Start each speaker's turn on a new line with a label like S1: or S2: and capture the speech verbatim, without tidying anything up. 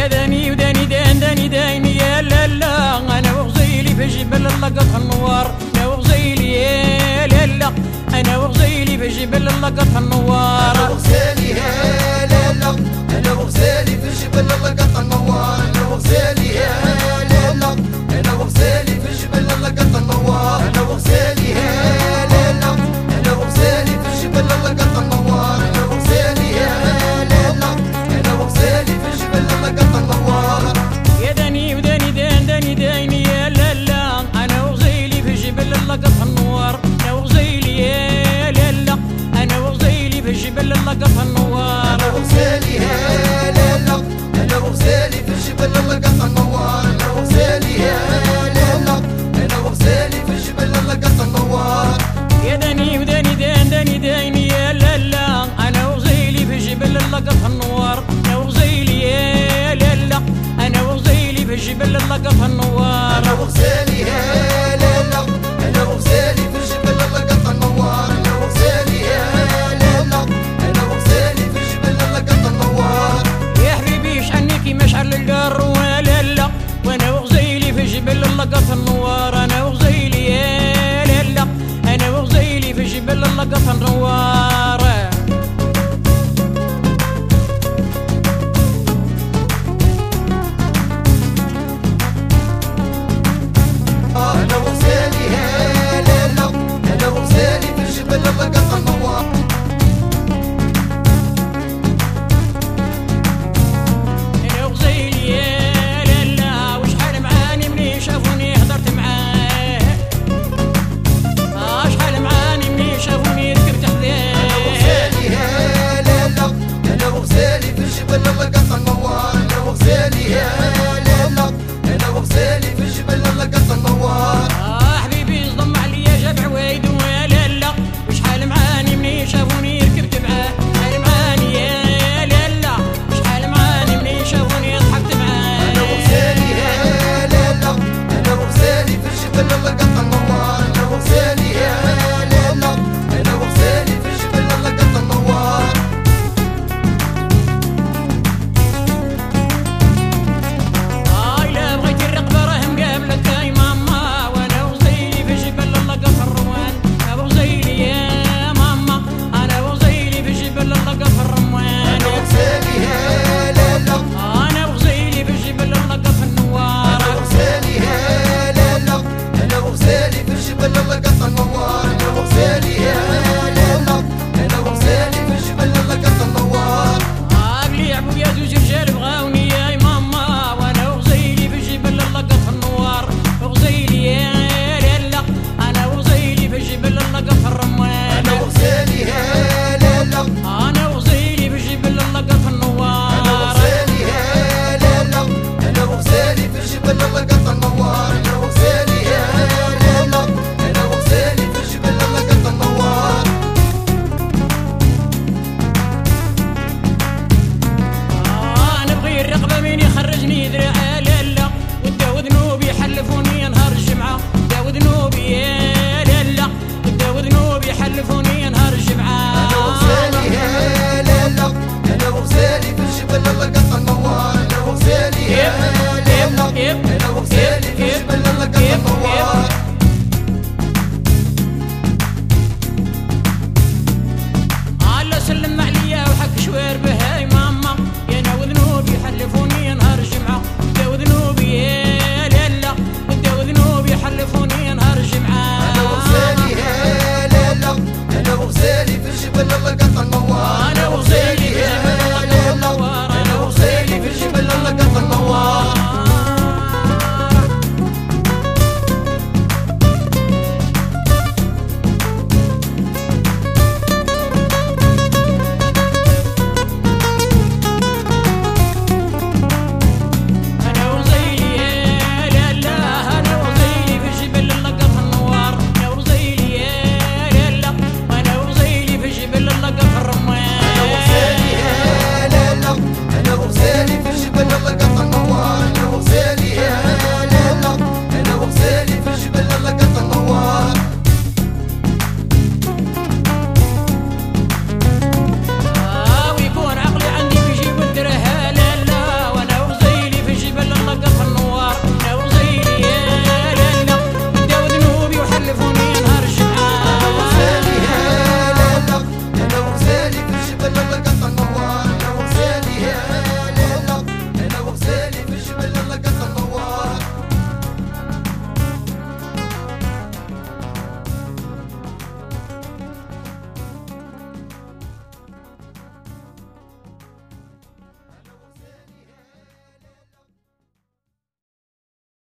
S1: يا داني وداني دان داني داني يا لالا انا وغزيلي في جبل اللقط النوار انا وغزيلي يا لالا انا وغزيلي في جبل اللقط النوار
S2: انا وغزيلي يا لالا انا وغزيلي في جبل اللقط النوار انا وغزيلي يا لالا انا وغزيلي في جبل اللقط النوار انا وغزيلي يا لالا انا وغزيلي في جبل اللقط النوار انا وغزيلي يا لالا انا وغزيلي في جبل اللقط النوار
S1: يا داني وداني دان داني داني يا لالا انا وغزيلي في جبل اللقط النوار انا وغزيلي يا لالا انا وغزيلي في جبل اللقط النوار
S2: انا وغزيلي يا لالا انا وغزيلي في جبل اللقط النوار انا وغزيلي يا لالا انا وغزيلي في جبل اللقط النوار
S1: يا داني وداني دان داني داني يا لالا انا وغزيلي في جبل اللقط النوار انا وغزيلي يا لالا انا وغزيلي في جبل اللقط النوار
S2: انا وغزيلي